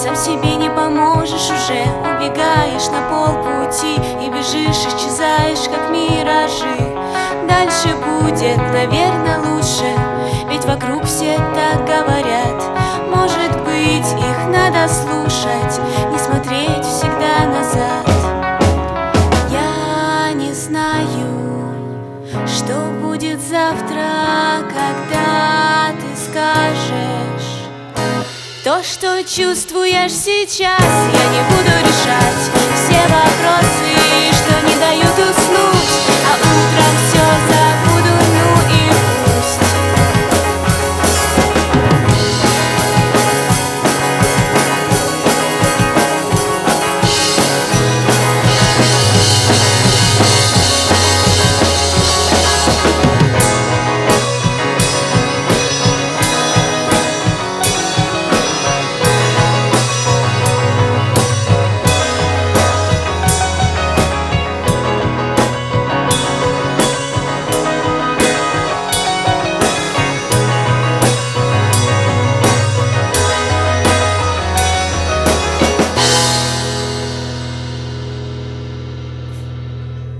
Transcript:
Сам себе не поможешь уже, убегаешь на полпути и бежишь, исчезаешь, как миражи. Дальше будет, наверное, лучше, ведь вокруг все так говорят. Может быть, их надо слушать, не смотреть всегда назад. Я не знаю, что будет завтра, когда ты скажешь то, что чувствуешь сейчас. Я не буду решать все вопросы